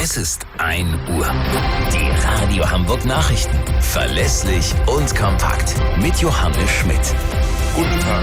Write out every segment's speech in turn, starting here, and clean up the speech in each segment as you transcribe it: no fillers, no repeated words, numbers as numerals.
Es ist 1 Uhr. Die Radio Hamburg Nachrichten. Verlässlich und kompakt. Mit Johannes Schmidt. Guten Tag.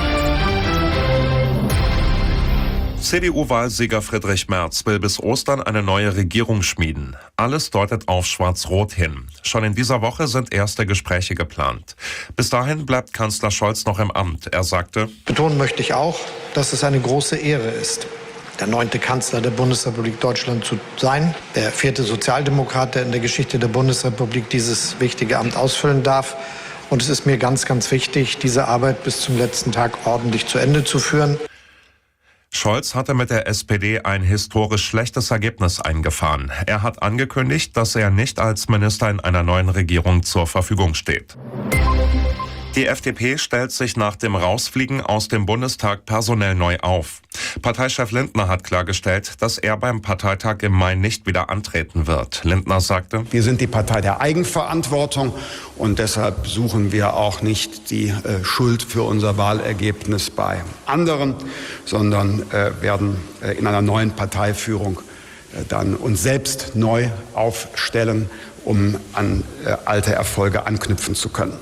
CDU-Wahlsieger Friedrich Merz will bis Ostern eine neue Regierung schmieden. Alles deutet auf Schwarz-Rot hin. Schon in dieser Woche sind erste Gespräche geplant. Bis dahin bleibt Kanzler Scholz noch im Amt. Er sagte: Betonen möchte ich auch, dass es eine große Ehre ist, der 9. Kanzler der Bundesrepublik Deutschland zu sein, der 4. Sozialdemokrat, der in der Geschichte der Bundesrepublik dieses wichtige Amt ausfüllen darf. Und es ist mir ganz, ganz wichtig, diese Arbeit bis zum letzten Tag ordentlich zu Ende zu führen. Scholz hatte mit der SPD ein historisch schlechtes Ergebnis eingefahren. Er hat angekündigt, dass er nicht als Minister in einer neuen Regierung zur Verfügung steht. Die FDP stellt sich nach dem Rausfliegen aus dem Bundestag personell neu auf. Parteichef Lindner hat klargestellt, dass er beim Parteitag im Mai nicht wieder antreten wird. Lindner sagte: Wir sind die Partei der Eigenverantwortung und deshalb suchen wir auch nicht die Schuld für unser Wahlergebnis bei anderen, sondern werden in einer neuen Parteiführung dann uns selbst neu aufstellen, um an alte Erfolge anknüpfen zu können.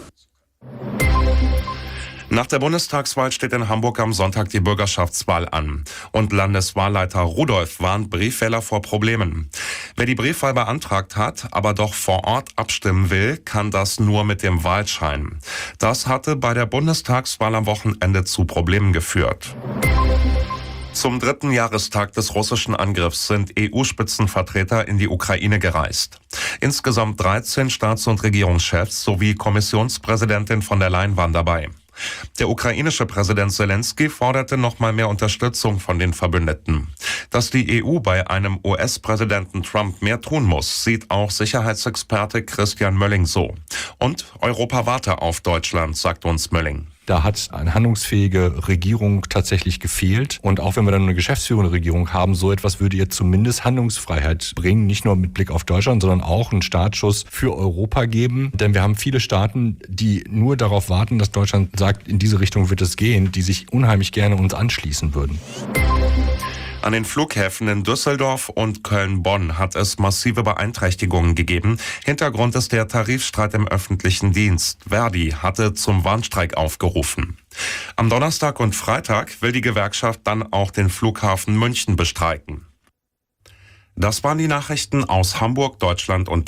Nach der Bundestagswahl steht in Hamburg am Sonntag die Bürgerschaftswahl an. Und Landeswahlleiter Rudolph warnt Briefwähler vor Problemen. Wer die Briefwahl beantragt hat, aber doch vor Ort abstimmen will, kann das nur mit dem Wahlschein. Das hatte bei der Bundestagswahl am Wochenende zu Problemen geführt. Zum 3. Jahrestag des russischen Angriffs sind EU-Spitzenvertreter in die Ukraine gereist. Insgesamt 13 Staats- und Regierungschefs sowie Kommissionspräsidentin von der Leyen waren dabei. Der ukrainische Präsident Zelensky forderte nochmal mehr Unterstützung von den Verbündeten. Dass die EU bei einem US-Präsidenten Trump mehr tun muss, sieht auch Sicherheitsexperte Christian Mölling so. Und Europa warte auf Deutschland, sagt uns Mölling. Da hat eine handlungsfähige Regierung tatsächlich gefehlt. Und auch wenn wir dann eine geschäftsführende Regierung haben, so etwas würde ihr zumindest Handlungsfreiheit bringen. Nicht nur mit Blick auf Deutschland, sondern auch einen Startschuss für Europa geben. Denn wir haben viele Staaten, die nur darauf warten, dass Deutschland sagt, in diese Richtung wird es gehen, die sich unheimlich gerne uns anschließen würden. An den Flughäfen in Düsseldorf und Köln-Bonn hat es massive Beeinträchtigungen gegeben. Hintergrund ist der Tarifstreit im öffentlichen Dienst. Verdi hatte zum Warnstreik aufgerufen. Am Donnerstag und Freitag will die Gewerkschaft dann auch den Flughafen München bestreiken. Das waren die Nachrichten aus Hamburg, Deutschland und